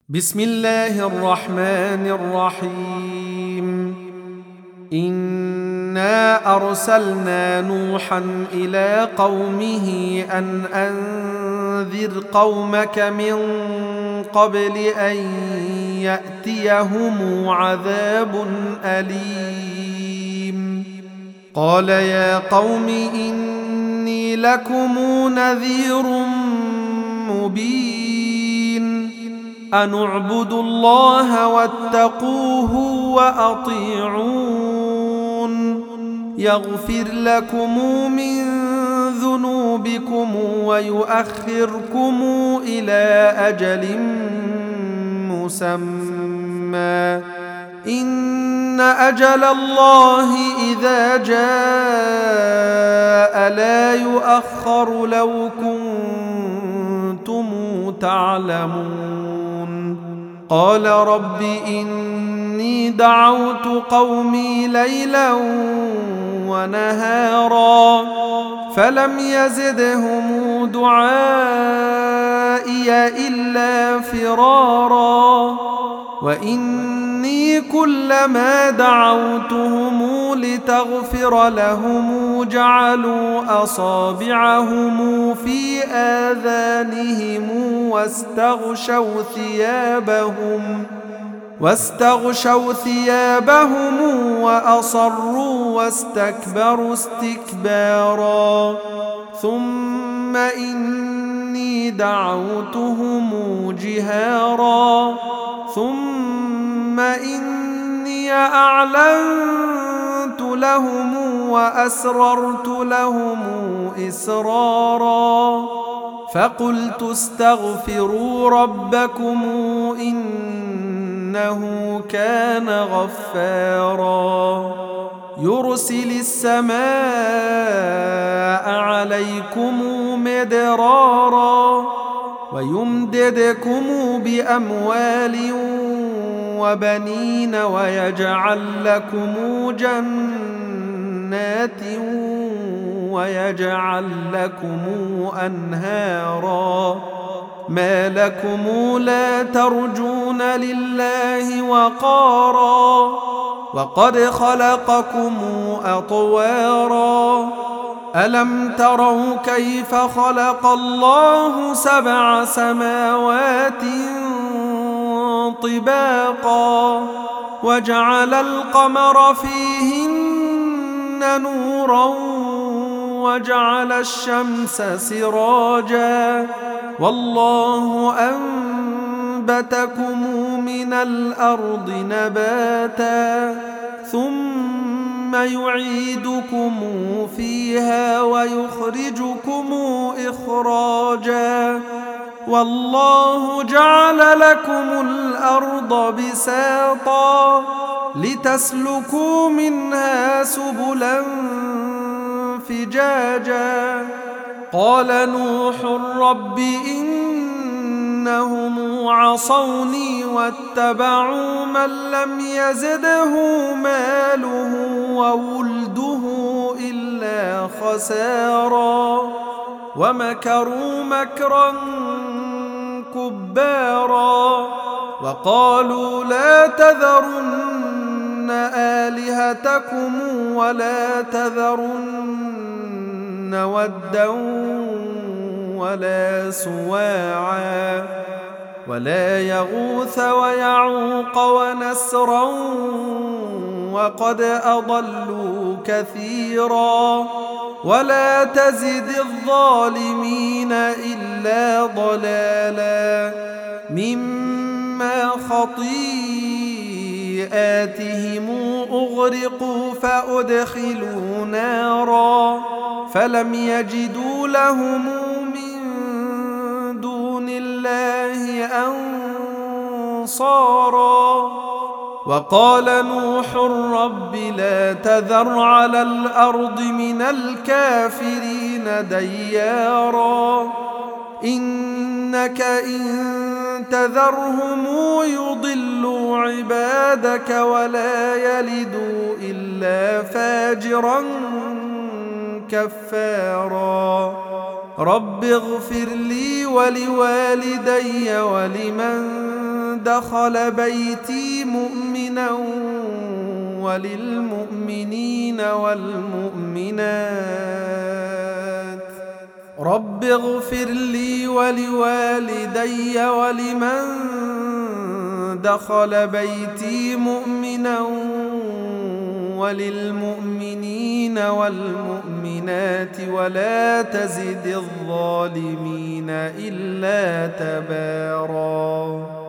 بسم الله الرحمن الرحيم. إنا أرسلنا نوحا إلى قومه أن أنذر قومك من قبل أن يأتيهم عذاب أليم. قال يا قوم إني لكم نذير مبين. أن اعبدوا الله واتقوه وأطيعون يغفر لكم من ذنوبكم ويؤخركم إلى أجل مسمى إن أجل الله إذا جاء لا يؤخر لو كنتم تعلمون. قال رب إني دعوت قومي ليلا ونهارا فلم يزدهم دعائي إلا فرارا وإني كلما دعوتهم لتغفر لهم جعلوا أصابعهم في آذانهم واستغشوا ثيابهم وأصروا واستكبروا استكبارا ثم إني دعوتهم جهارا ثم إني أعلنت لهم وأسررت لهم إسرارا فقلت استغفروا ربكم إنه كان غفارا يرسل السماء عليكم مدرارا ويمددكم بأموال وبنين ويجعل لكم جنات ويجعل لكم أنهارا ما لكم لا ترجون لله وقارا وقد خلقكم أطوارا ألم تروا كيف خلق الله 7 سماوات طباقا وجعل القمر فيهن نورا وجعل الشمس سراجا والله أنبتكم من الأرض نباتا ثم يعيدكم فيها ويخرجكم إخراجا والله جعل لكم الأرض بساطا لتسلكوا منها سبلا فجاجا قال نوح رب إنهم عصوني واتبعوا من لم يزده ماله وولده إلا خسارا ومكروا مكرا كبارا وقالوا لا تذرن آلهتكم ولا تذرن ودا ولا سواعا ولا يغوث ويعوق ونسرا وقد أضلوا كثيرا ولا تزد الظالمين إلا ضلالا مما خطيئاتهم أغرقوا فأدخلوا نارا فلم يجدوا لهم من دون الله أنصارا وقال نوح رب لا تذر على الأرض من الكافرين ديارا إنك إن تذرهم يضلوا عبادك ولا يلدوا إلا فاجرا كفارا رب اغفر لي ولوالدي ولمن دخل بيتي مؤمنا وللمؤمنين والمؤمنات رب اغفر لي ولوالدي ولمن دخل بيتي مؤمنا وللمؤمنين والمؤمنات ولا تزد الظالمين إلا تباراً.